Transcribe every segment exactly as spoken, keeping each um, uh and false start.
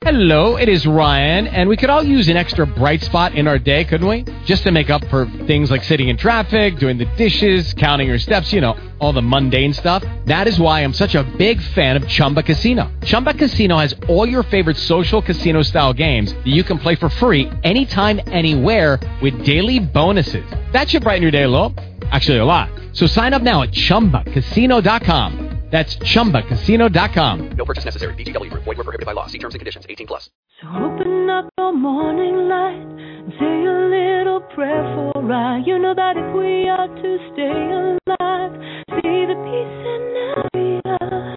Hello, it is Ryan, and we could all use an extra bright spot in our day, couldn't we? Just to make up for things like sitting in traffic, doing the dishes, counting your steps, you know, all the mundane stuff. That is why I'm such a big fan of Chumba Casino. Chumba Casino has all your favorite social casino-style games that you can play for free anytime, anywhere with daily bonuses. That should brighten your day a little. Actually, a lot. So sign up now at chumba casino dot com. That's chumba casino dot com. No purchase necessary. V G W Group. Void where prohibited by law. See terms and conditions. eighteen plus. So open up your morning light and say a little prayer for I. You know that if we are to stay alive, see the peace in every eye.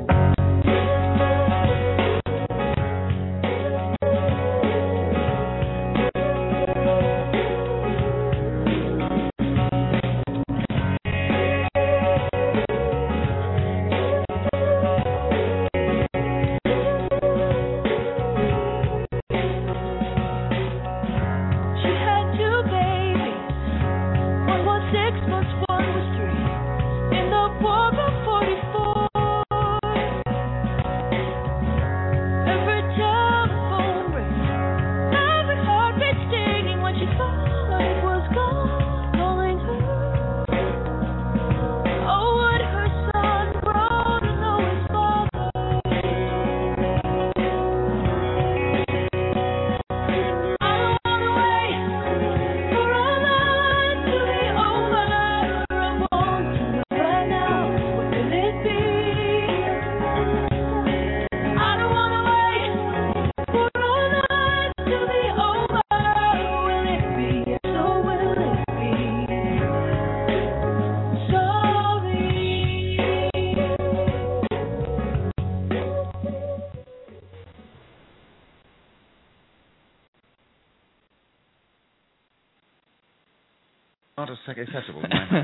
Accessible.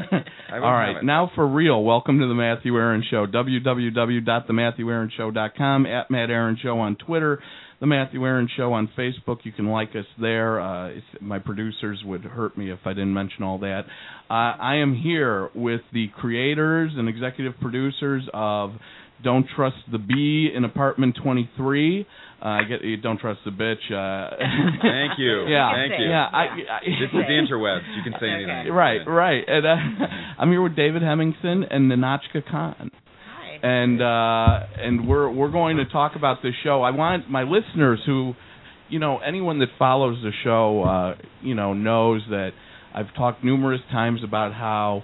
All right, now for real, welcome to the Matthew Aaron Show. w w w dot the matthew aaron show dot com, at Matt Aaron Show on Twitter, the Matthew Aaron Show on Facebook. You can like us there. Uh, if my producers would hurt me if I didn't mention all that. Uh, I am here with the creators and executive producers of Don't Trust the Bee in Apartment twenty-three. Uh, I get you. Don't trust the bitch. Uh, Thank you. Yeah, thank you. Yeah, I, I, this is the interwebs. You can say anything. Right, right. And uh, I'm here with David Hemmingson and Ninotchka Khan. Hi. And uh, and we're we're going to talk about this show. I want my listeners who, you know, anyone that follows the show, uh, you know, knows that I've talked numerous times about how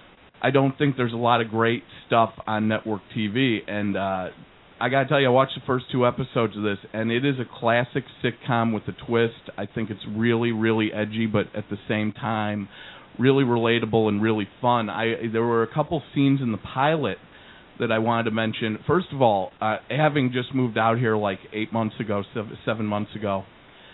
I don't think there's a lot of great stuff on network T V, and uh, I got to tell you, I watched the first two episodes of this, and it is a classic sitcom with a twist. I think it's really, really edgy, but at the same time, really relatable and really fun. I There were a couple scenes in the pilot that I wanted to mention. First of all, uh, having just moved out here like eight months ago, seven, seven months ago,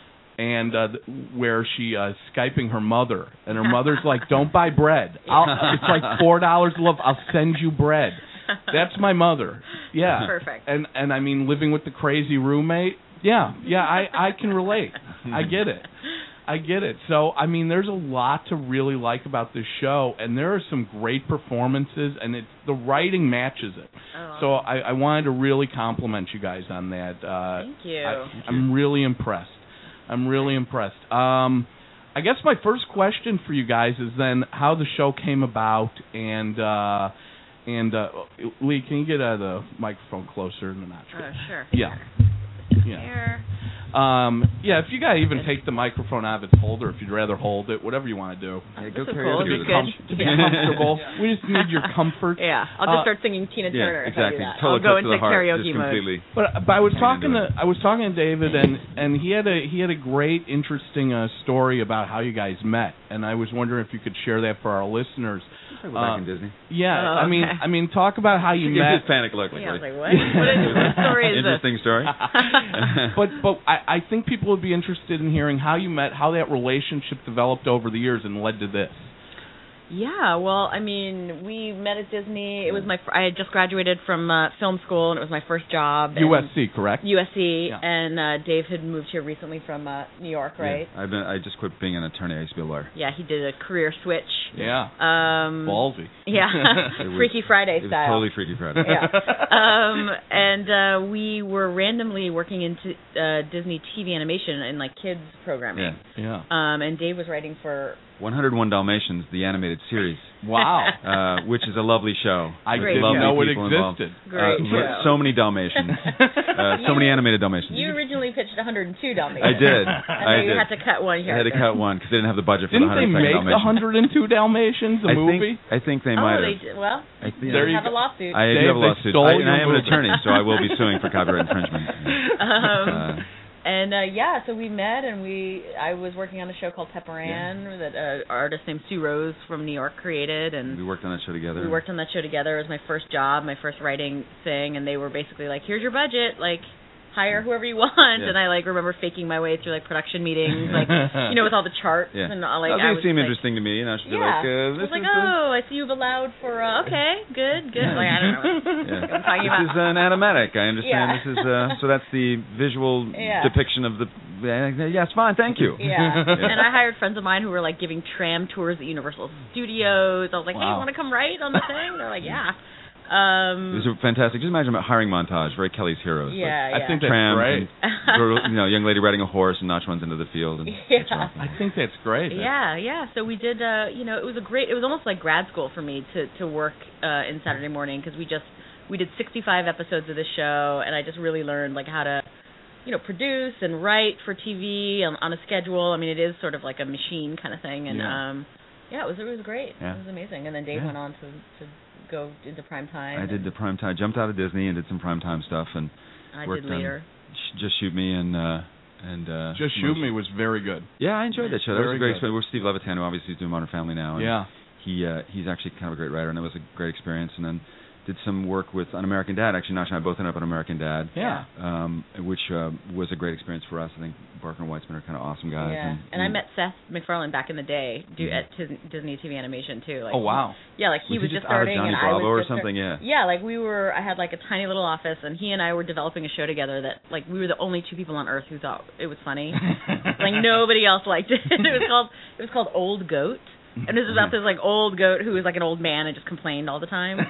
and uh, where she uh, Skyping her mother, and her mother's like, "Don't buy bread. I'll, it's like four dollars a loaf. I'll send you bread." That's my mother. Yeah. Perfect. And and I mean, living with the crazy roommate. Yeah, yeah. I I can relate. I get it. I get it. So I mean, there's a lot to really like about this show, and there are some great performances, and it's the writing matches it. Oh. So I, I wanted to really compliment you guys on that. Uh, Thank you. I, I'm really impressed. I'm really impressed. Um, I guess my first question for you guys is then how the show came about, and uh, and uh, Lee, can you get uh, the microphone closer than that? Oh, sure. Yeah. Yeah. Here. Um, yeah, if you guys even take the microphone out of its holder, if you'd rather hold it, whatever you want to do. Yeah, go This is carry cool. on Is to it the good? To be comfortable. We just need your comfort. Yeah, I'll just Uh, start singing Tina Yeah, Turner if I do exactly. that. Totally I'll go close to into the heart, karaoke just mode. completely. But, but I was Can't talking do to it. I was talking to David, and, and he had a he had a great, interesting uh, story about how you guys met, and I was wondering if you could share that for our listeners. We're Uh, back in Disney. Yeah, Oh, I mean, okay. I mean, talk about how you Give met. his panic look. Like, Yeah, I was like, like, what? What, is, what story is this? Interesting story. but but I, I think people would be interested in hearing how you met, how that relationship developed over the years and led to this. Yeah, well, I mean, we met at Disney. It was my fr- I had just graduated from uh, film school, and it was my first job. U S C, correct? U S C, yeah. and uh, Dave had moved here recently from uh, New York, right? Yeah, I've been. I just quit being an attorney. I used to be a lawyer. Yeah, he did a career switch. Yeah. Um, Ballsy. Yeah, was, Freaky Friday it was style. Totally Freaky Friday. Yeah. Um, and uh, we were randomly working into uh, Disney T V animation and like kids programming. Yeah. Yeah. Um, and Dave was writing for one oh one Dalmatians, the animated series. Wow. Uh, which is a lovely show. I Great didn't show. know it people existed. Great uh, show. So many Dalmatians. uh, so many animated Dalmatians. You originally pitched one hundred two Dalmatians. I did. And I then you did. had to cut one I here. had to cut one because they didn't have the budget for Didn't the they one hundred second make the Dalmatians. one oh two Dalmatians, a I movie? Think, I think they Oh, might they have. did. Well, I think, There you you have a go. lawsuit. I Dave, do have a they lawsuit. stole I, and your I am an movie. attorney, so I will be suing for copyright infringement. Um, Uh, and uh, yeah, so we met, and we I was working on a show called Pepper Ann that an uh, artist named Sue Rose from New York created, and we worked on that show together. we worked on that show together. It was my first job, my first writing thing, and they were basically like, "Here's your budget, like." Hire whoever you want, Yeah. and I like remember faking my way through like production meetings, like you know, with all the charts Yeah. and all, like. Oh, I these was, seem like, interesting to me. You know, I should be Yeah, like, uh, I this was like, is the- oh, I see you've allowed for uh, okay, good, good. Like I don't know. Yeah. I'm talking this about. is an animatic. I understand. Yeah. This is uh, so that's the visual Yeah. depiction of the. Uh, yes, fine. Thank you. Yeah. Yeah. And I hired friends of mine who were like giving tram tours at Universal Studios. I was like, hey, Wow. you want to come write on the thing? They're like, yeah. It Um, was a fantastic. Just imagine a hiring montage, very Kelly's Heroes. yeah, I yeah. think that's Trams great. and girl, you know, young lady riding a horse and Notch runs into the field. And Yeah. it's awesome. I think that's great. Yeah, yeah. So we did. Uh, you know, it was a great. It was almost like grad school for me to to work uh, in Saturday morning because we just we did sixty-five episodes of this show, and I just really learned like how to, you know, produce and write for T V on, on a schedule. I mean, it is sort of like a machine kind of thing, and Yeah. um, yeah, it was it was great. Yeah. It was amazing. And then Dave Yeah. went on to to go into prime time. I did the prime time. Jumped out of Disney and did some prime time stuff and I worked did on later. Sh- Just Shoot Me and uh, and uh, Just Shoot Me was very good. Yeah, I enjoyed that show. That was Very a great good. experience. We're Steve Levitan, who obviously is doing Modern Family now. And Yeah. He uh, he's actually kind of a great writer, and that was a great experience. And then did some work with on American Dad. Actually, Nash and I both ended up on American Dad. Yeah. Um, which uh, was a great experience for us. I think Barker and Weitzman are kind of awesome guys. Yeah, And, and I met Seth MacFarlane back in the day do, Mhm. at Dis- Disney T V Animation too. Like, Oh, wow. Yeah, like he Was was, he just just out of starting, Johnny and I Bravo was or just start- something? Yeah. Yeah, like we were. I had like a tiny little office, and he and I were developing a show together that like we were the only two people on Earth who thought it was funny. Like nobody else liked it. It was called it was called Old Goat, and it was about this like old goat who was like an old man and just complained all the time.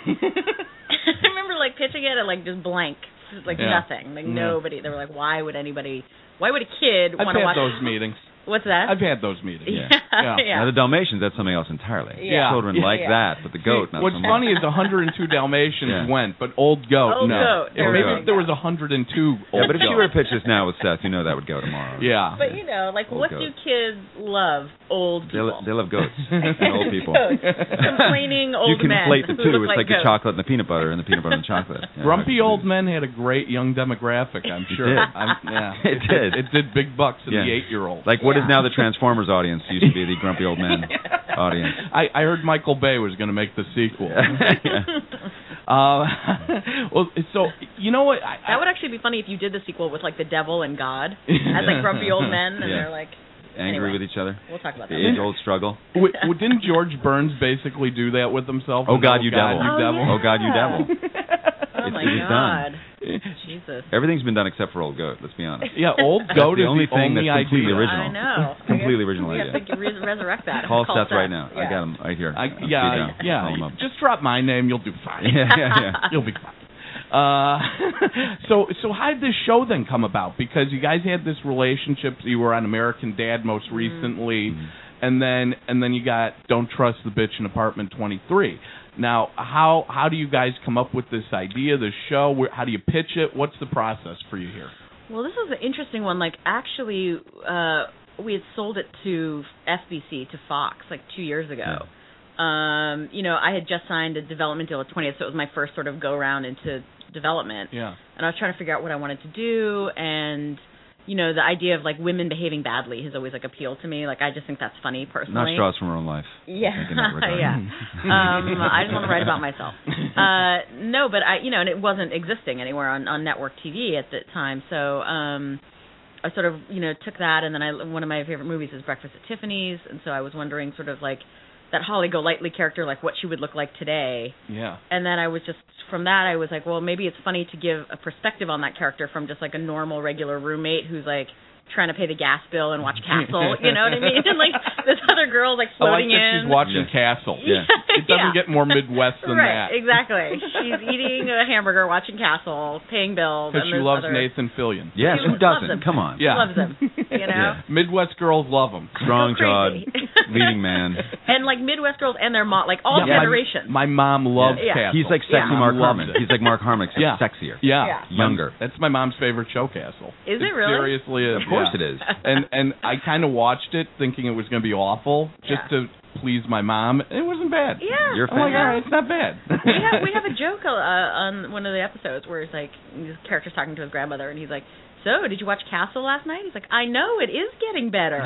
I remember like pitching it and like just blank, just, like Yeah. nothing, like Yeah. nobody. They were like, why would anybody? Why would a kid I've want to had watch those meetings. What's that? I've had those meetings. yeah, Yeah. yeah. Now the Dalmatians, that's something else entirely. Yeah. Children Yeah. like Yeah. that, but the goat, not What's so much. funny is one hundred two Dalmatians Yeah. went, but Old Goat, Old no. Goat, If there maybe we if there go. was one hundred two Old Yeah, but if you Goat. were to pitch this now with Seth, you know that would go tomorrow. Yeah. But you know, like, Old what goat. do kids love? Old They, people. lo- they love goats and old people. Goats. Complaining old You men conflate the who two. look It's like like goats. the chocolate and the peanut butter and the peanut butter and the chocolate. Yeah, Grumpy right. Old Men had a great young demographic, I'm It sure. did. I'm, yeah. It did. It did big bucks in Yeah. the eight-year-old. Like what is Yeah. now the Transformers audience used to be the grumpy old men audience. I, I heard Michael Bay was going to make the sequel. Yeah. Uh, well, so you know what? I, That would actually be funny if you did the sequel with like the devil and God as like grumpy old men, and Yeah. they're like, Angry Anyway. with each other. we'll talk about The that. age-old struggle. w- w- didn't George Burns basically do that with himself? Oh, God, you devil. you Oh, devil. yeah. Oh God, you devil! Oh It's- my it was God, done. Jesus. Everything's been done except for Old Goat. Let's be honest. Yeah, Old That's Goat the is only the thing only that's completely idea. original. I know. Completely original We idea. have to re- resurrect that. Call Call Seth right now. I Yeah. got him right here. I, I'll yeah, speed down. yeah. Call him up. Just drop my name, you'll do fine. Yeah, yeah, yeah. You'll be fine. Uh, so, so how did this show then come about? Because you guys had this relationship. You were on American Dad most recently, Mhm. and then and then you got Don't Trust the Bitch in Apartment twenty-three. Now, how how do you guys come up with this idea, this show? Where, how do you pitch it? What's the process for you here? Well, this is an interesting one. Like, actually, uh, we had sold it to F B C, to Fox, like two years ago. Um, you know, I had just signed a development deal with twentieth, so it was my first sort of go-around into development. Yeah. And I was trying to figure out what I wanted to do, and, you know, the idea of, like, women behaving badly has always, like, appealed to me. Like, I just think that's funny, Not personally. straws from our own life. Yeah, I think in that regard. yeah. Um, I just want to write about myself. Uh, no, but I, you know, and it wasn't existing anywhere on, on network T V at the time. So um, I sort of, you know, took that, and then I one of my favorite movies is Breakfast at Tiffany's, and so I was wondering, sort of like, that Holly Golightly character, like what she would look like today. Yeah. And then I was just, from that, I was like, well, maybe it's funny to give a perspective on that character from just like a normal, regular roommate who's like trying to pay the gas bill and watch Castle, you know what I mean? And like this other girl like floating I like that in. she's watching Yeah. Castle. Yeah. It doesn't Yeah. get more Midwest than right, that. exactly. She's eating a hamburger, watching Castle, paying bills. Because and she this loves other, Nathan Fillion. Yes, She who loves doesn't? him. Come on. Yeah. Loves him, you know? Yeah. Midwest girls love him. Strong So jawed, crazy. leading man. And like Midwest girls and their mom, like all Yeah, my- generations. My, mom loves Yeah. Castle. He's like sexy Yeah. Mark Loves Harmon. it. He's like Mark Harmon, except Yeah. sexier. Yeah. Yeah. Younger. That's my mom's favorite show, Castle. Is it really? Seriously is. Of course yeah. it is. And and I kind of watched it thinking it was going to be awful just Yeah. to please my mom. It wasn't bad. Yeah. You're a I'm like, fan. all right, it's not bad. we have we have a joke uh, on one of the episodes where it's like this character's talking to his grandmother and he's like, "So, did you watch Castle last night?" He's like, "I know, it is getting better."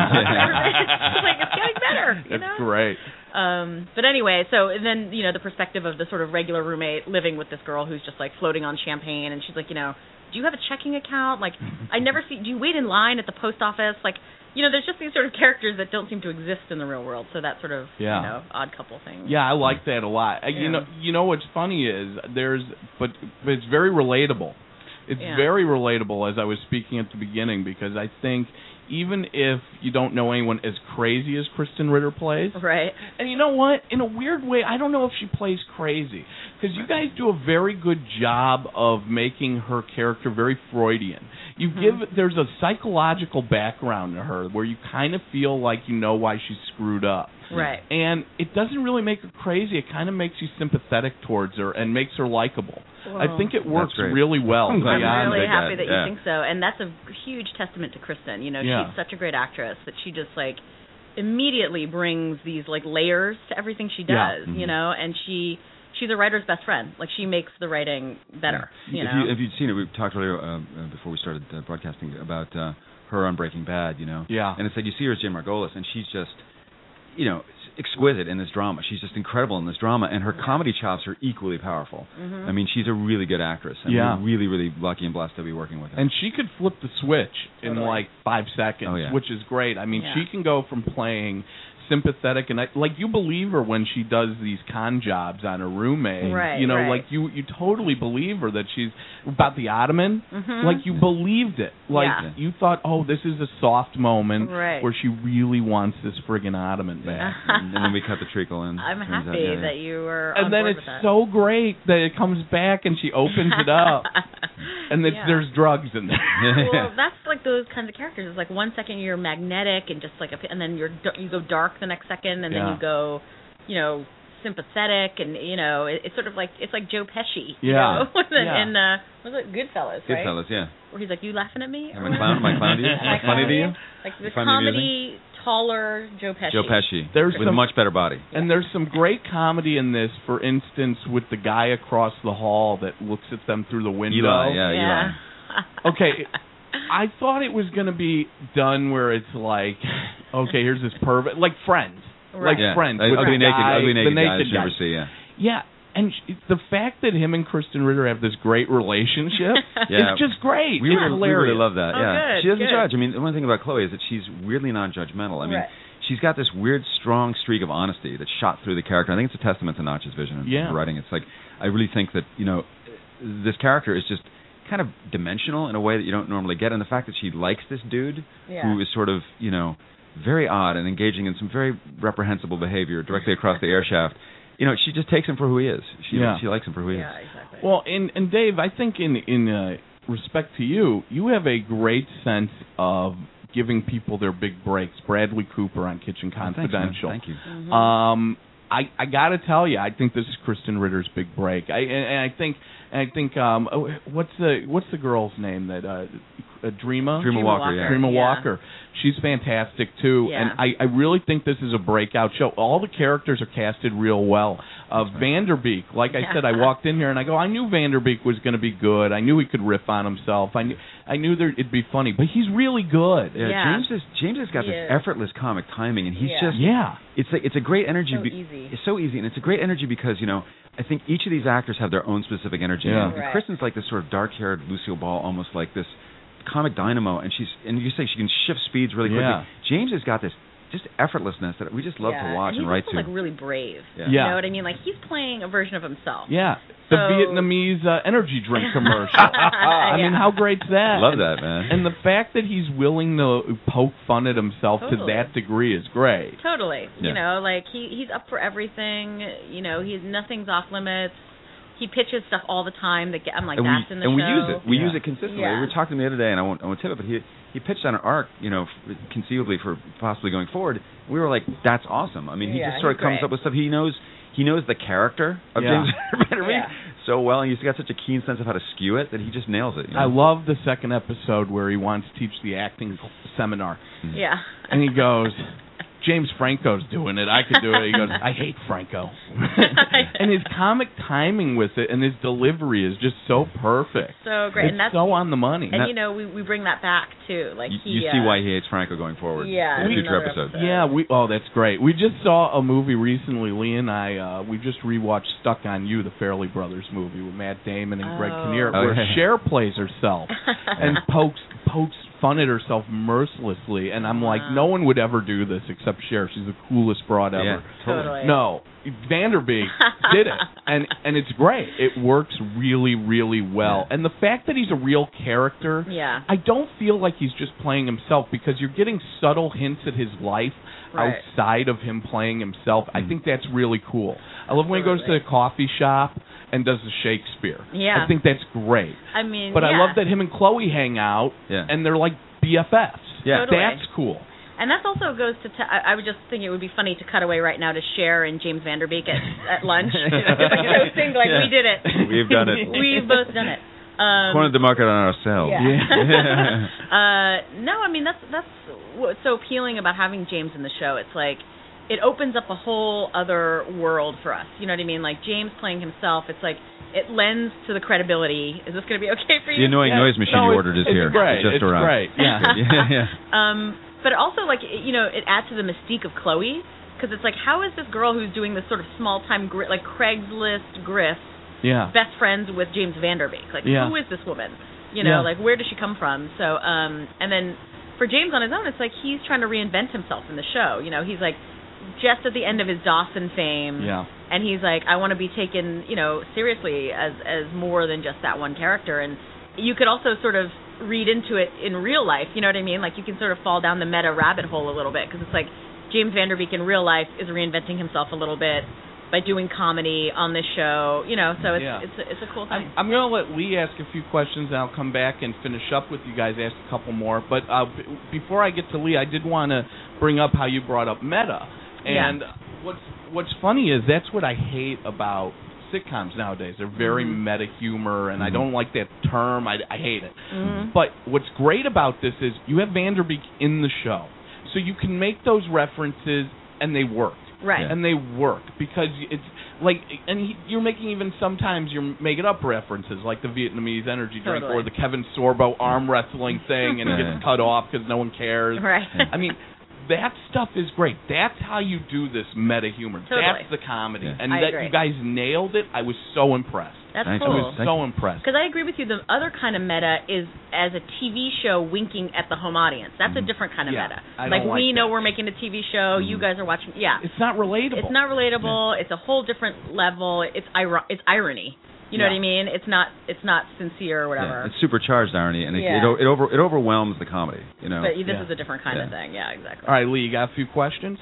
It's like it's getting better. You That's know? great. Um, but anyway, so and then you know the perspective of the sort of regular roommate living with this girl who's just like floating on champagne, and she's like, you know, do you have a checking account? Like, I never see. Do you wait in line at the post office? Like, you know, there's just these sort of characters that don't seem to exist in the real world. So that sort of Yeah. you know odd couple thing. Yeah, I like that a lot. Uh, You Yeah. know, you know what's funny is there's, but, but it's very relatable. It's Yeah. very relatable, as I was speaking at the beginning, because I think even if you don't know anyone as crazy as Kristen Ritter plays, Right. and you know what, in a weird way, I don't know if she plays crazy, because you guys do a very good job of making her character very Freudian. You Mm-hmm. give there's a psychological background to her where you kind of feel like you know why she's screwed up. Right. And it doesn't really make her crazy. It kind of makes you sympathetic towards her and makes her likable. I Well, think it works great. really well. I'm glad I'm you beyond really dig happy that, that yeah. you think so, and that's a huge testament to Kristen. You know, Yeah. she's such a great actress that she just like immediately brings these like layers to everything she Yeah. does. Mhm. You know, and she she's a writer's best friend. Like she makes the writing better. You if know. you if you'd seen it, we talked earlier uh, uh, before we started uh, broadcasting about uh, her on Breaking Bad, you know. Yeah. And it's like you see her as Jane Margolis, and she's just, you know, exquisite in this drama. She's just incredible in this drama, and her comedy chops are equally powerful. Mhm. I mean, she's a really good actress, and Yeah. we're really, really lucky and blessed to be working with her. And she could flip the switch in Totally. like five seconds, Oh, yeah. which is great. I mean, Yeah. she can go from playing sympathetic and I, like you believe her when she does these con jobs on her roommate. Right, You know, right. like you you totally believe her that she's about the ottoman. Mhm. Like you believed it. Like Yeah. you thought, oh, this is a soft moment Right. where she really wants this friggin' ottoman back. and, and then we cut the treacle in. I'm Turns happy out, yeah, yeah. that you were. on And then board it's with that. so great that it comes back and she opens it up, and it's, Yeah. there's drugs in there. Well, that's like those kinds of characters. It's like one second you're magnetic and just like, a, and then you're you go dark the next second, and then Yeah. you go, you know, sympathetic, and you know, it, it's sort of like it's like Joe Pesci. You Yeah. know? and, Yeah. and uh, was it Goodfellas? Right? Goodfellas, yeah. Where he's like, "You laughing at me?" Am I clown? Am I clown to you? Am I Am I funny to clowning you? Like the Find me comedy, taller Joe Pesci. Joe Pesci. There's with some- a much better body. And there's some great comedy in this, for instance, with the guy across the hall that looks at them through the window. Eli, yeah, Yeah. Eli. Okay, I thought it was going to be done where it's like, okay, here's this pervert, like Friends. Right. Like Yeah. Friends. Like, with ugly the naked, guy, ugly naked the guys naked you never guy. see, yeah. Yeah, and sh- the fact that him and Kristen Ritter have this great relationship Yeah. is just great. We it's really, we hilarious. really love that. Oh, yeah, good, she doesn't good. judge. I mean, the one thing about Chloe is that she's weirdly non-judgmental. I mean, Right. she's got this weird, strong streak of honesty that's shot through the character. I think it's a testament to Notch's vision in Yeah. her writing. It's like I really think that you know this character is just kind of dimensional in a way that you don't normally get, and the fact that she likes this dude Yeah. who is sort of you know very odd and engaging in some very reprehensible behavior directly across the air shaft. You know, she just takes him for who he is. She Yeah. she likes him for who he Yeah, is. exactly. Well, and and Dave, I think in in uh, respect to you, you have a great sense of giving people their big breaks. Bradley Cooper on Kitchen Oh, thanks, man. Confidential. Thank you. Mhm. Um, I I got to tell you, I think this is Kristen Ritter's big break. I and, and I think and I think um, oh, what's the what's the girl's name that uh, uh Dreama? Dreama Walker, yeah. Dreama Yeah. Walker. She's fantastic too, Yeah. and I, I really think this is a breakout show. All the characters are casted real well. Uh, Vanderbeek, like I Yeah. said, I walked in here and I go, I knew Vanderbeek was going to be good. I knew he could riff on himself. I knew I knew there, it'd be funny, but he's really good. Yeah, Yeah. James is James has got He this is. effortless comic timing, and he's Yeah. just Yeah, it's like it's a great energy. So be- easy. It's so easy, and it's a great energy because you know I think each of these actors have their own specific energy. Yeah. And Right. Kristen's like this sort of dark-haired Lucille Ball, almost like this comic dynamo, and she's and you say she can shift speeds really quickly. Yeah. James has got this just effortlessness that we just love yeah. to watch and, and write he's also, to. like really brave. Yeah. You Yeah. know what I mean? Like he's playing a version of himself. Yeah. The So- Vietnamese uh, energy drink commercial. I mean, Yeah. how great's that? Love that, man. And the fact that he's willing to poke fun at himself to Totally. that degree is great. Totally. Yeah. You know, like he he's up for everything. You know, he's nothing's off limits. He pitches stuff all the time that get, I'm like, and that's we, in the and show. we use it. We Yeah. use it consistently. Yeah. We were talking to him the other day, and I won't, I won't tip it, but he he pitched on an arc, you know, f- conceivably for possibly going forward. We were like, that's awesome. I mean, he Yeah, just sort of he's comes great. up with stuff. He knows he knows the character of Yeah. James Vanderbeek Yeah. so well, and he's got such a keen sense of how to skew it that he just nails it. You know? I love the second episode where he wants to teach the acting seminar. Yeah. And he goes, James Franco's doing it. I could do it. He goes, I hate Franco. And his comic timing with it and his delivery is just so perfect. So great. It's and that's so on the money. and that- you know, we we bring that back too. Like you, he you see uh, why he hates Franco going forward. Yeah, in in future another episodes. episode. Yeah, we oh that's great. We just saw a movie recently, Lee and I uh we just rewatched Stuck on You, the Farrelly Brothers movie with Matt Damon and Greg Oh. Kinnear, Oh, where yeah. Cher plays herself and pokes pokes fun at herself mercilessly, and I'm like, Wow. no one would ever do this except Cher. She's the coolest broad ever. Yeah, totally. Totally. No, Vanderbeek did it, and and it's great. It works really, really well. Yeah. And the fact that he's a real character, Yeah. I don't feel like he's just playing himself because you're getting subtle hints at his life Right. outside of him playing himself. I Mhm. think that's really cool. I love when he goes to Absolutely. the coffee shop and does the Shakespeare. Yeah. I think that's great. I mean, But I yeah. love that him and Chloe hang out Yeah. and they're like B F Fs. Yeah. Totally. That's cool. And that also goes to. T- I, I would just think it would be funny to cut away right now to Cher and James Vanderbeek at, at lunch. It's like toasting, like Yeah. we did it. We've done it. We've both done it. Um, Cornered the market on ourselves. Yeah. uh, no, I mean that's that's what's so appealing about having James in the show. It's like it opens up a whole other world for us. You know what I mean? Like James playing himself. It's like it lends to the credibility. Is this going to be okay for you? The annoying Yeah. noise machine No, you it's- ordered is it's here. Great. It's just it's around. great. Yeah. yeah, yeah. Um, but also like you know it adds to the mystique of Chloe because it's like how is this girl who's doing this sort of small time gri- like Craigslist grift Yeah. best friends with James Vanderbeek? Like Yeah. who is this woman? You know, Yeah. like where does she come from? So um, and then for James on his own, it's like he's trying to reinvent himself in the show. You know, he's like just at the end of his Dawson fame. Yeah. And he's like, I want to be taken, you know, seriously as as more than just that one character. And you could also sort of read into it in real life. You know what I mean? Like you can sort of fall down the meta rabbit hole a little bit because it's like James Vanderbeek in real life is reinventing himself a little bit by doing comedy on this show. You know, so it's Yeah. it's a, it's a cool thing. I'm, I'm going to let Lee ask a few questions, and I'll come back and finish up with you guys, ask a couple more. But uh, b- before I get to Lee, I did want to bring up how you brought up meta. And what's what's funny is that's what I hate about sitcoms nowadays. They're very Mhm. meta humor, and I Mhm. don't like that term. I, I hate it. Mhm. But what's great about this is you have Vanderbeek in the show. So you can make those references, and they work. Right. And they work because it's like, and he, you're making even sometimes you're making up references like the Vietnamese energy drink Totally. or the Kevin Sorbo arm wrestling thing, and it Yeah. gets cut off because no one cares. Right. I mean, that stuff is great. That's how you do this meta humor. Totally. That's the comedy, Yeah. and I that agree. you guys nailed it. I was so impressed. That's Thanks. I cool. was so impressed. Because I agree with you. The other kind of meta is as a T V show winking at the home audience. That's a Mhm. different kind of Yeah, meta. I like don't we like know that. we're making a T V show. You Mhm. guys are watching. Yeah. It's not relatable. It's not relatable. It's a whole different level. It's ir- it's irony. You know Yeah. what I mean? It's not it's not sincere or whatever. Yeah, it's supercharged irony, and it Yeah. it, o- it over it overwhelms the comedy. You know. but this Yeah. is a different kind of Yeah. thing. Yeah, exactly. All right, Lee, you got a few questions?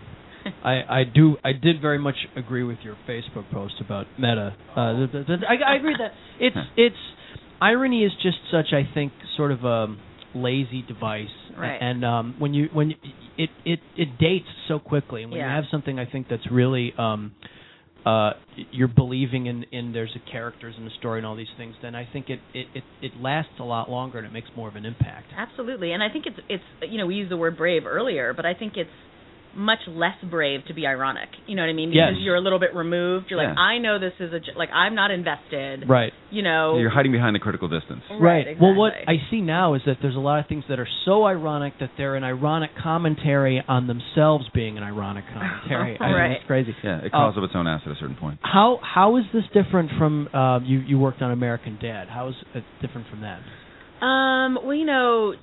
I, I do I did very much agree with your Facebook post about meta. Uh, the, the, the, I, I agree that it's it's irony is just such I think sort of a lazy device, Right. and um, when you when you, it it it dates so quickly, and when Yeah. you have something I think that's really um, uh, you're believing in, in there's a characters in the story and all these things, then I think it, it, it, it lasts a lot longer and it makes more of an impact. Absolutely. And I think it's it's you know we used the word brave earlier, but I think it's much less brave to be ironic. You know what I mean? Because Yes. you're a little bit removed. You're like, Yeah. I know this is a j- like I'm not invested. Right. You know. You're hiding behind the critical distance. Right. Exactly. Well, what I see now is that there's a lot of things that are so ironic that they're an ironic commentary on themselves being an ironic commentary. I mean, Right. it's crazy. Yeah, it calls Uh, up its own ass at a certain point. How how is this different from uh, you? You worked on American Dad. How is it different from that? Um, well, you know, just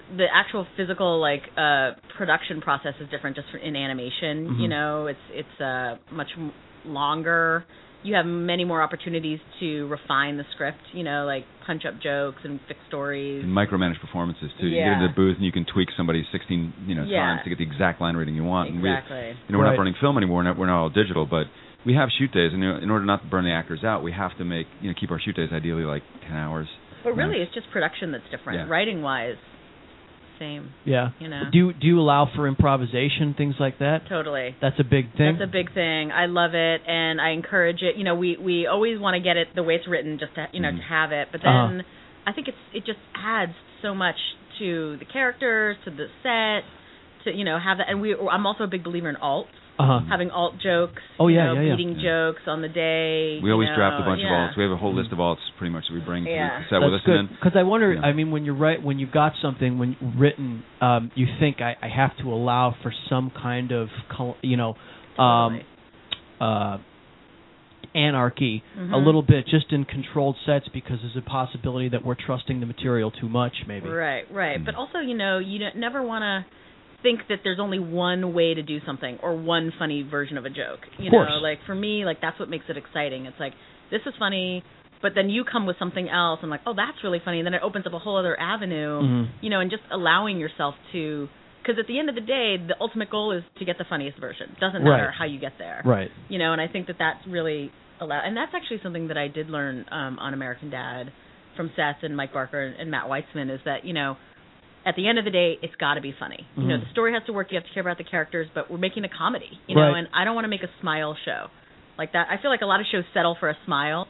the actual physical like uh, production process is different just for, in animation. Mm-hmm. You know, it's it's uh, much m- longer. You have many more opportunities to refine the script. You know, like punch up jokes and fix stories. And micromanage performances too. You Yeah. get into the booth and you can tweak somebody sixteen, you know, Yeah. times to get the exact line rating you want. Exactly. And we, you know, we're Right. not burning film anymore. We're not, we're not all digital, but we have shoot days, and you know, in order not to burn the actors out, we have to make, you know, keep our shoot days ideally like ten hours. But really, max. it's just production that's different. Yeah. Writing wise, same. Yeah. You know. Do you, do you allow for improvisation, things like that? Totally. That's a big thing. That's a big thing. I love it, and I encourage it. You know, we we always want to get it the way it's written, just to you know Mhm. to have it. But then Uh-huh. I think it's it just adds so much to the characters, to the set, to you know have that. And we I'm also a big believer in alts, uh-huh. having alt jokes. Oh, you yeah, know, yeah, yeah. beating Yeah. jokes on the day. We you always know, draft a bunch yeah. of alts. We have a whole list of alts pretty much that we bring Yeah. to the set with That's us. good. And then, Because I wonder, Yeah. I mean, when you're right, when you've got something when written, um, you think I, I have to allow for some kind of, col- you know, um, Totally. uh, anarchy a Mhm. little bit, just in controlled sets, because there's a possibility that we're trusting the material too much, maybe. Right, right. Mm. But also, you know, you don't, never want to think that there's only one way to do something or one funny version of a joke. You Of course. know, like for me, like that's what makes it exciting. It's like this is funny, but then you come with something else and like, oh, that's really funny, and then it opens up a whole other avenue. Mhm. You know, and just allowing yourself to, because at the end of the day, the ultimate goal is to get the funniest version. Doesn't matter Right. how you get there. Right. You know, and I think that that's really allow, and that's actually something that I did learn um, on American Dad from Seth and Mike Barker and, and Matt Weitzman is that, you know, at the end of the day, it's got to be funny. You know, Mhm. the story has to work. You have to care about the characters, but we're making a comedy, you know, Right. and I don't want to make a smile show like that. I feel like a lot of shows settle for a smile.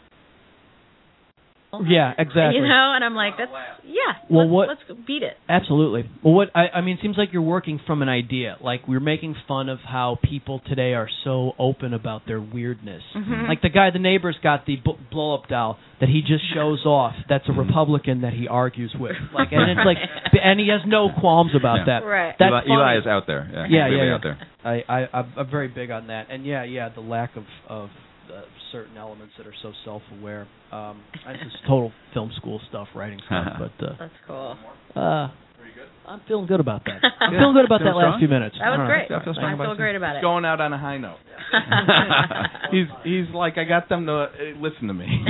Yeah, exactly. You know, and I'm like, that's, yeah, Well, let's, what- let's beat it. Absolutely. Well, what I, I mean, it seems like you're working from an idea. Like we're making fun of how people today are so open about their weirdness. Mhm. Like the guy, the neighbor's got the b- blow up doll that he just shows off. That's a Republican that he argues with. Like, and it's like, and he has no qualms about Yeah. that. Right. That's Eli, funny. Eli is out there. Yeah, Yeah, completely yeah, yeah. out there. I, I, I'm I'm very big on that, and yeah, yeah, the lack of of uh, certain elements that are so self-aware. Um, it's just total film school stuff, writing stuff, but uh, That's cool. uh, I'm feeling good about that. I'm feeling good about Feeling that last strong? few minutes. That I was don't know. great. I feel strong I about feel it. great about it. Going out on a high note. he's he's like, I got them to uh, listen to me.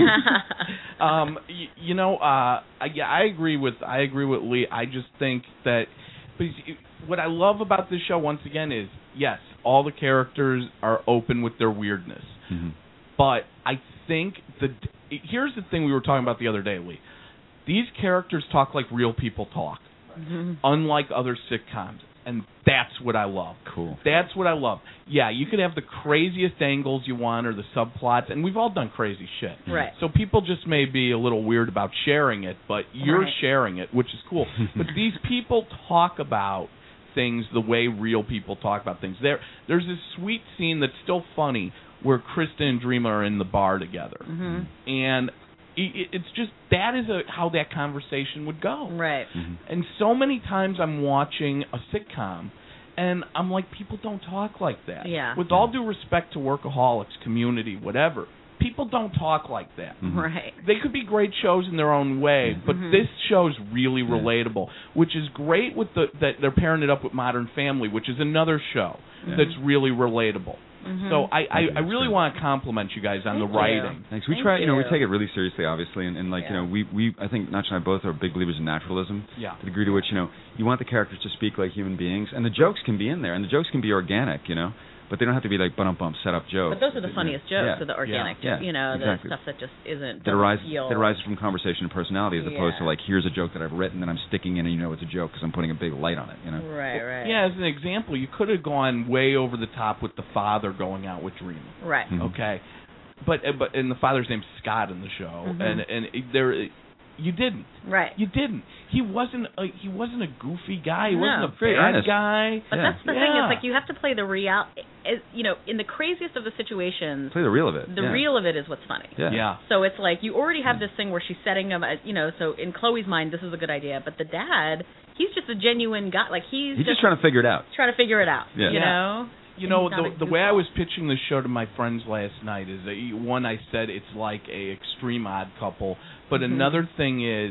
um, y- you know, uh, I, yeah, I agree with I agree with Lee. I just think that, but you- what I love about this show once again is, yes, all the characters are open with their weirdness, Mhm. but I think the here's the thing we were talking about the other day, Lee. These characters talk like real people talk, Mhm. unlike other sitcoms, and that's what I love. Cool. That's what I love. Yeah, you could have the craziest angles you want or the subplots, and we've all done crazy shit. Right. So people just may be a little weird about sharing it, but you're Right. sharing it, which is cool. But these people talk about things the way real people talk about things. There, there's this sweet scene that's still funny where Krista and Dreama are in the bar together, Mhm. and it, it's just that is a, how that conversation would go. Right. Mhm. And so many times I'm watching a sitcom, and I'm like, people don't talk like that. Yeah. With all due respect to Workaholics, Community, whatever, people don't talk like that. Mhm. Right. They could be great shows in their own way, but Mhm. this show's really relatable, which is great with the that they're pairing it up with Modern Family, which is another show Yeah. that's really relatable. Mhm. So I, I, Thank you, I that's really great. want to compliment you guys on Thank the you. writing. Thanks. We Thank try, you know, we you. take it really seriously, obviously, and, and like, you Yeah. know, we, we, I think Nacho and I both are big believers in naturalism. Yeah. To the degree to which, you know, you want the characters to speak like human beings, and the jokes can be in there, and the jokes can be organic, you know, but they don't have to be like bump bump set up jokes. But those are the You know, funniest jokes, yeah. are the organic, Yeah. you know, Exactly. the stuff that just isn't That doesn't arises, feel- that arises from conversation and personality, as opposed to Yeah. like, here's a joke that I've written that I'm sticking in, and you know it's a joke because I'm putting a big light on it, you know. Right, right. Yeah, as an example, you could have gone way over the top with the father going out with Dreama. Right. Mhm. Okay, but uh, but and the father's name's Scott in the show, Mhm. and and it- there, you didn't, Right. you didn't. He wasn't a he wasn't a goofy guy. He No. wasn't a Very bad earnest. guy. But Yeah. that's the thing, Yeah. it's like you have to play the real, is- you know, in the craziest of the situations, Play the real of it. the yeah. real of it is what's funny. Yeah. Yeah. So it's like you already have this thing where she's setting him, as, you know, so in Chloe's mind, this is a good idea, but the dad, he's just a genuine guy. Like he's, He's just trying to figure it out. trying to figure it out, Yeah. you Yeah. know? You know, He's not the a the way I goofball. was pitching this show to my friends last night is that one, I said it's like a extreme odd couple, but Mhm. another thing is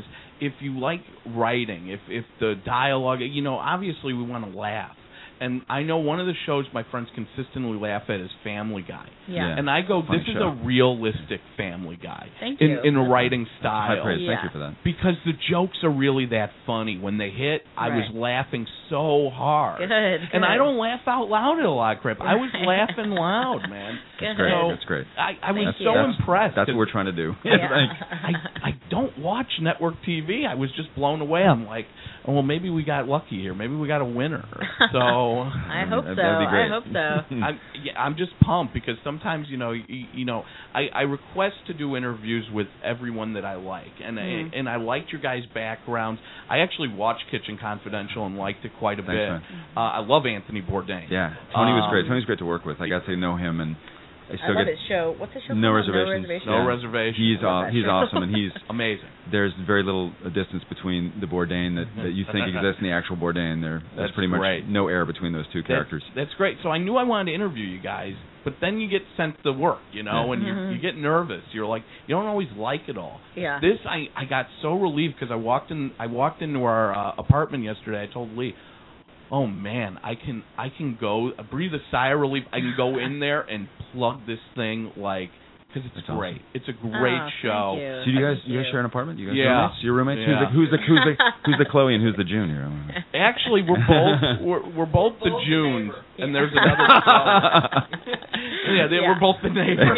if you like writing, if if the dialogue, you know, obviously we want to laugh. And I know one of the shows my friends consistently laugh at is Family Guy. Yeah. Yeah. And I go, Fun this is show. a realistic Family Guy. Thank in, you. in a writing style. High praise. Yeah. Thank you for that. Because the jokes are really that funny. When they hit, I was Right. laughing so hard. Good, good. And I don't laugh out loud at a lot of crap. I was Right. laughing loud, man. Good. That's great. So, That's great. I, I was Thank so you. That's- impressed. That's what 'cause we're trying to do. Yeah. Thanks. I, I don't watch network T V. I was just blown away. I'm like, oh, well, maybe we got lucky here. Maybe we got a winner. So I hope That'd so. be great. I hope so. I'm, yeah, I'm just pumped because sometimes, you know, you, you know, I, I request to do interviews with everyone that I like, and Mhm. I, and I liked your guys' backgrounds. I actually watched Kitchen Confidential and liked it quite a Thanks, bit. man. Uh, I love Anthony Bourdain. Yeah, Tony was Um, great. Tony's great to work with. I got to know him, and I I still love get his show. What's his show no called? reservations. No reservations. No Yeah. reservations. He's I love aw- that he's show. awesome, and he's Amazing. there's very little uh, distance between the Bourdain that, that you think exists and the actual Bourdain. There, there's That's pretty much great. no air between those two characters. That's, that's great. So I knew I wanted to interview you guys, but then you get sent the work, you know, Yeah. and you Mhm. you get nervous. You're like, you don't always like it all. Yeah. This I I got so relieved because I walked in I walked into our uh, apartment yesterday. I told Lee, oh man, I can I can go breathe a sigh of relief. I can go in there and plug this thing like because it's That's great. awesome. it's a great Oh, show. Thank you. So do you guys Thank you guys share an apartment? You guys Yeah. roommates? Your roommates? Yeah. Who's the who's the who's the who's the Chloe and who's the Junior? Actually, we're both we're, we're both the Both the Junes, neighbor. and Yeah. there's another Chloe. Yeah, they, Yeah. we're both the neighbors.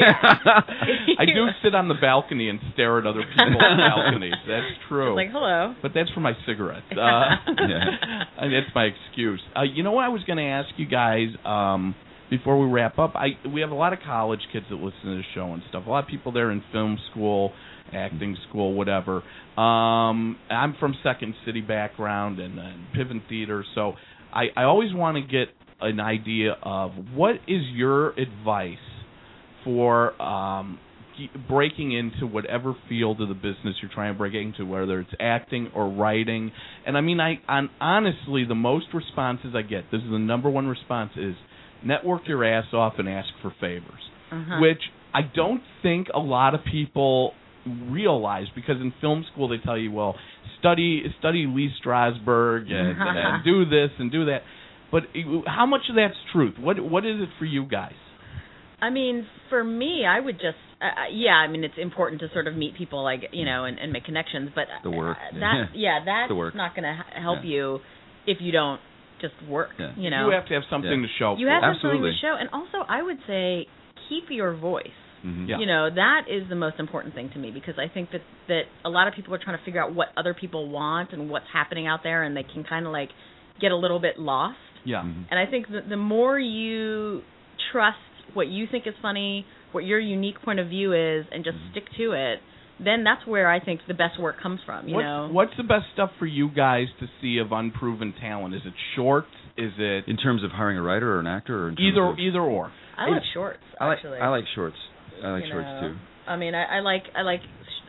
I do sit on the balcony and stare at other people's balconies. That's true. Like, hello. But that's for my cigarettes. Uh, Yeah. and that's my excuse. Uh, you know what I was going to ask you guys um, before we wrap up? I we have a lot of college kids that listen to the show and stuff. A lot of people there in film school, acting school, whatever. Um, I'm from Second City background and, and Piven Theater, so I, I always want to get an idea of what is your advice for um, ge- breaking into whatever field of the business you're trying to break into, whether it's acting or writing. And I mean, I on, honestly, the most responses I get, this is the number one response, is network your ass off and ask for favors, Uh-huh. which I don't think a lot of people realize, because in film school they tell you, well, study study Lee Strasberg and, and do this and do that. But how much of that's truth? What what is it for you guys? I mean, for me, I would just, uh, yeah, I mean, it's important to sort of meet people, like, you know, and, and make connections, but The work. uh, that, yeah, that's The work. not going to help Yeah. you if you don't just work, Yeah. you know. You have to have something Yeah. to show You for have it. to have something Absolutely. to show, and also I would say keep your voice. Mhm. Yeah. You know, that is the most important thing to me, because I think that, that a lot of people are trying to figure out what other people want and what's happening out there, and they can kind of like get a little bit lost. Yeah. Mhm. And I think that the more you trust what you think is funny, what your unique point of view is, and just Mhm. stick to it, then that's where I think the best work comes from, you what's, know? what's the best stuff for you guys to see of unproven talent? Is it shorts? Is it In terms of hiring a writer or an actor, or in terms either of, either or? I like it's- shorts, I like actually. I like shorts. I like you shorts know? too. I mean, I, I like, I like,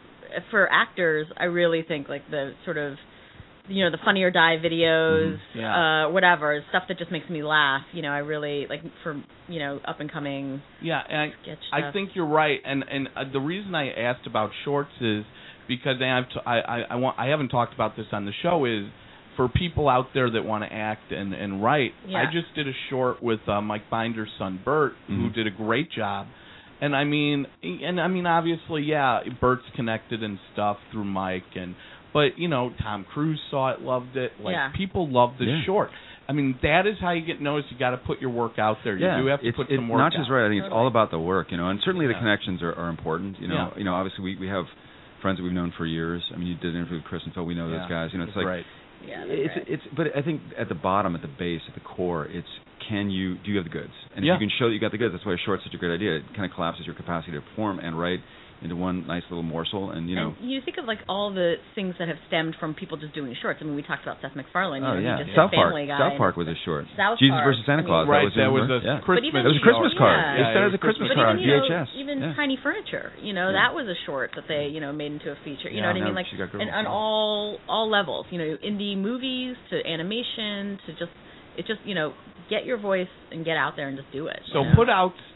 for actors, I really think like the sort of, you know, the Funny or Die videos, Mhm. Yeah. uh, whatever, stuff that just makes me laugh, you know, I really, like, for, you know, up-and-coming Yeah, and I, sketch I stuff. think you're right, and and uh, the reason I asked about shorts is because and I've t- I, I, I want I haven't talked about this on the show, is for people out there that want to act and and write. Yeah. I just did a short with uh, Mike Binder's son Bert, who Mhm. did a great job, and I mean and I mean obviously yeah, Bert's connected and stuff through Mike, and but you know Tom Cruise saw it, loved it, like Yeah. people love the Yeah. short. I mean, that is how you get noticed. You got to put your work out there. You Yeah, do have to it's, put it's some work not just out. right. I think it's Totally. all about the work, you know, and certainly the Yeah. connections are, are important. You know, Yeah. you know, obviously we we have friends that we've known for years. I mean, you did an interview with Chris and Phil. We know Yeah. those guys. You know, it's like right. Yeah, that's it's right. it's. But I think at the bottom, at the base, at the core, it's can you do you have the goods? And Yeah. if you can show that you got the goods, that's why a short's such a great idea. It kind of collapses your capacity to perform and write into one nice little morsel, and you know. And you think of like all the things that have stemmed from people just doing shorts. I mean, we talked about Seth MacFarlane. You Oh know, yeah, he just South did Park. Family Guy. South Park was a short. South Jesus Park. versus Santa I mean- Claus. Right, that was, that was remember? a yeah. Christmas. even- That was a Christmas Yeah. card. Yeah, They started it as a was Christmas But card even, on you V H know, S. even yeah. Tiny Furniture, you know, Yeah. that was a short that they, you know, made into a feature. You Yeah, know what I now mean? Like, she got girls. and on all all levels, you know, indie movies to animation to just, it just, you know, get your voice and get out there and just do it. So you know? put out stuff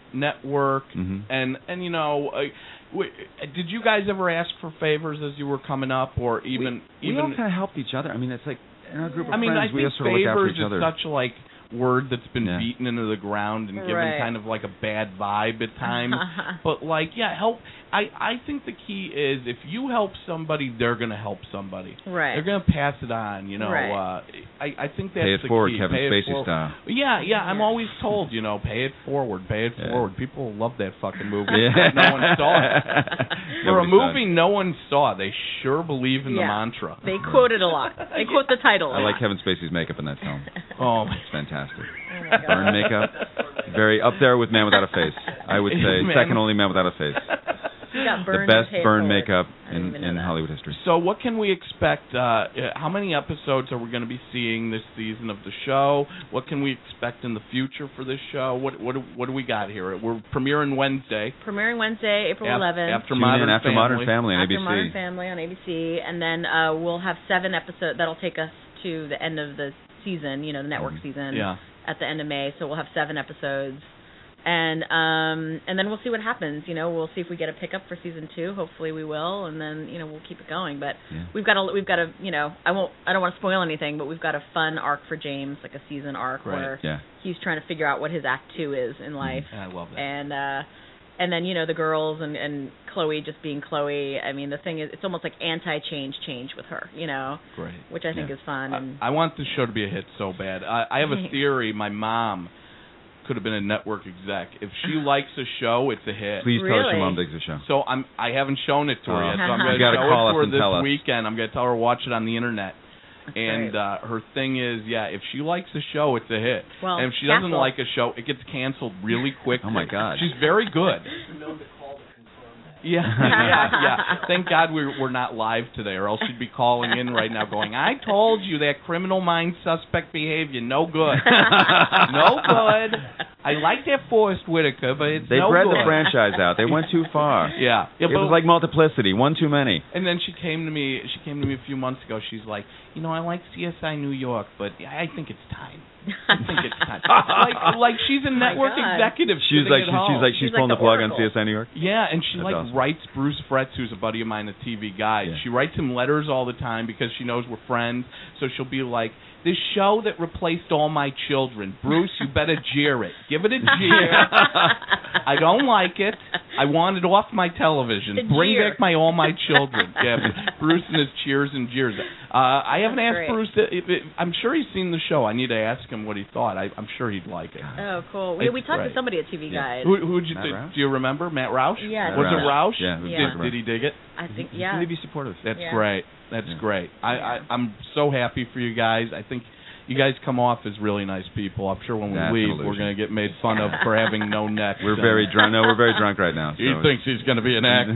network, Mhm. and and you know, uh, w- did you guys ever ask for favors as you were coming up, or even we, we even? all kind of helped each other. I mean, it's like in our group of I mean, friends, I we think all sort of look after favors each other. is such a like word that's been Yeah. beaten into the ground and given Right. kind of like a bad vibe at times. But like, yeah, help. I I think the key is if you help somebody, they're gonna help somebody. Right. They're gonna pass it on. You know. Right. Uh, I I think that's Pay it the forward, key. Kevin Pay it Spacey forward. style. Yeah, yeah. I'm Yeah. always told, you know, pay it forward, pay it Yeah. forward. People love that fucking movie. Yeah. No one saw it. For a Nobody saw it. movie no one saw, they sure believe in the Yeah. mantra. They quote it a lot. They quote the title. I like Kevin Spacey's makeup in that film. Oh, It's fantastic. Oh my God. Burn makeup, very up there with Man Without a Face. I would say Man. second only Man Without a Face. You got The burned best and paid burn forward. makeup I didn't in, even know in that. Hollywood history. so what can we expect? Uh, uh, how many episodes are we going to be seeing this season of the show? What can we expect in the future for this show? What what do, what do we got here? We're premiering Wednesday. Premiering Wednesday, April af- eleventh. After Tune Modern in after Family. Modern Family on After A B C. Modern Family on A B C, and then uh, we'll have seven episodes. That'll take us to the end of the season. You know, the network Mhm. season. Yeah. At the end of May, so we'll have seven episodes, and um, and then we'll see what happens. You know, we'll see if we get a pickup for season two. Hopefully, we will, and then you know we'll keep it going. But Yeah. we've got a we've got a you know I won't I don't want to spoil anything, but we've got a fun arc for James, like a season arc Right. where Yeah. he's trying to figure out what his act two is in life. And I love that. And uh and then you know the girls and and Chloe just being Chloe. I mean the thing is it's almost like anti-change change with her, you know, Great. which I think Yeah. is fun. And I, I want this show to be a hit so bad. I, I have a theory. My mom could have been a network exec. If she likes a show, it's a hit. Please tell us Really? your mom digs the show. So I'm I haven't shown it to her Oh. yet. So I'm You going to gotta show call it us to her and this tell us. weekend. I'm going to tell her watch it on the internet. That's And great. uh, her thing is, yeah, if she likes a show, it's a hit. Well, and if she doesn't Castle. like a show, it gets canceled really quick. Oh, my God. She's very good. Yeah, yeah, yeah. Thank God we're we're not live today, or else she'd be calling in right now, going, "I told you that Criminal Minds suspect behavior, no good, no good. I like that Forrest Whitaker, but it's They no bred good." the franchise out. They went too far. Yeah, yeah, It but was like Multiplicity, one too many. And then she came to me. She came to me a few months ago. She's like, you know, I like C S I New York, but I think it's time. I think it's time. like, like she's a my network God. executive. She's sitting like at she's, home. she's like she's, She's like pulling the the plug on Oracle. C S I New York. Yeah, and she That's like awesome. writes Bruce Fretz, who's a buddy of mine, a T V guy. Yeah. She writes him letters all the time because she knows we're friends. So she'll be like, "This show that replaced All My Children, Bruce, you better jeer it. Give it a jeer. I don't like it. I want it off my television. The Bring jeer. back my All My Children." Yeah, Bruce and his cheers and jeers. Uh, I haven't That's asked great. Bruce. If, if, I'm sure he's seen the show. I need to ask him what he thought. I, I'm sure he'd like it. Oh, cool. We, we talked Right. to somebody at T V Yeah. Guide. Who who'd you Matt do, Roush? do you remember? Matt Roush? Yeah, Matt Was Roush. it Roush? Yeah, it was Yeah. Matt Did he dig it? I think He yeah. seemed to be supportive. That's Yeah. great. That's Yeah. great. I, I I'm so happy for you guys. I think you guys come off as really nice people. I'm sure when we That's an leave, illusion. we're going to get made fun of for having no neck. We're very drunk. No, we're very drunk right now. He so thinks he's going to be an actor.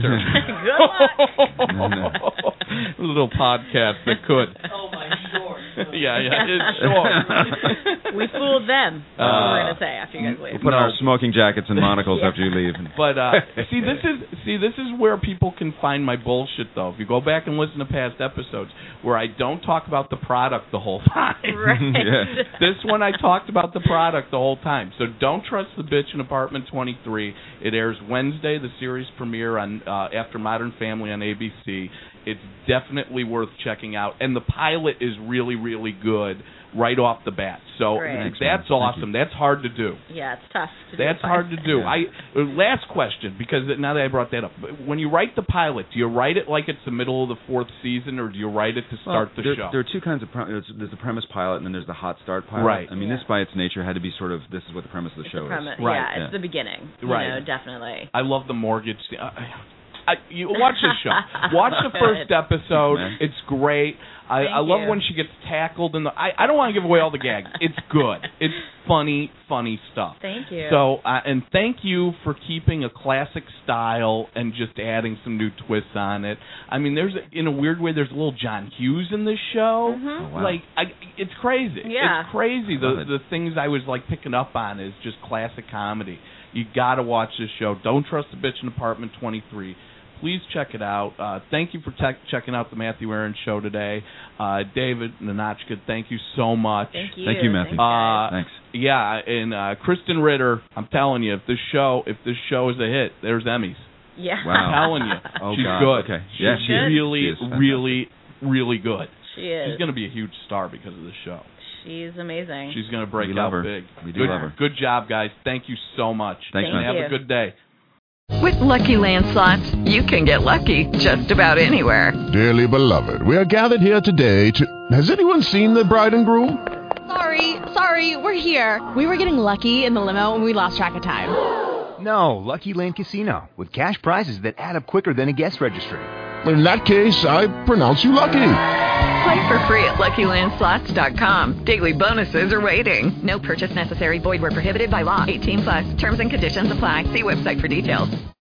Good luck. A little podcast that could. Oh my short. Yeah, yeah, it's short. We fooled them. That's what Uh, we're gonna say after you guys leave. We'll put on our smoking jackets and monocles Yeah. after you leave. But uh, see, this is see, this is where people can find my bullshit. Though, if you go back and listen to past episodes, where I don't talk about the product the whole time. Right. Yeah. This one I talked about the product the whole time. So don't trust the bitch in Apartment twenty-three. It airs Wednesday, the series premiere on uh, after Modern Family on A B C. It's definitely worth checking out, and the pilot is really, really good right off the bat. So Great. Thanks, that's man. Thank awesome. That's hard to do. Yeah, it's tough. To do That's a hard to pilot. do. Yeah. I uh, last question, because now that I brought that up, when you write the pilot, do you write it like it's the middle of the fourth season, or do you write it to start Well, the there, show? there are two kinds of pre- there's, there's the premise pilot and then there's the hot start pilot. Right. I mean, Yeah. this by its nature had to be sort of this is what the premise of the It's show the premise. is. Right. Yeah, it's Yeah. the beginning. You Right. know, definitely. I love the mortgage. Uh, I, you watch this show. Watch the Good. first episode. Man. It's great. I, Thank I love you. when she gets tackled in the. I, I don't want to give away all the gags. It's good. It's funny, funny stuff. Thank you. So, uh, and thank you for keeping a classic style and just adding some new twists on it. I mean, there's a, in a weird way, there's a little John Hughes in this show. Mhm. Oh, wow. Like, I, it's crazy. Yeah. It's crazy. Love The it. the things I was like picking up on is just classic comedy. You got to watch this show. Don't trust the bitch in Apartment twenty-three. please check it out. Uh, thank you for te- checking out the Matthew Aaron Show today. Uh, David Nanachka, thank you so much. Thank you. Thank you, Matthew. Uh, Thanks. Yeah, and uh, Kristen Ritter, I'm telling you, if this show if this show is a hit, there's Emmys. Yeah. Wow. I'm telling you, Oh, she's God. good. Okay. Yeah, She's she is. really, She is fantastic. really, really good. She is. She's going to be a huge star because of this show. She's amazing. She's going to break We out love her. big. We do good, love her. Good job, guys. Thank you so much. Thanks, Thank man. Have you. a good day. With Lucky Land Slots, you can get lucky just about anywhere. Dearly beloved, we are gathered here today to... Has anyone seen the bride and groom? Sorry, sorry, we're here. We were getting lucky in the limo and we lost track of time. No, Lucky Land Casino, with cash prizes that add up quicker than a guest registry. In that case, I pronounce you lucky. Play for free at Lucky Land Slots dot com. Daily bonuses are waiting. No purchase necessary. Void where prohibited by law. eighteen plus. Terms and conditions apply. See website for details.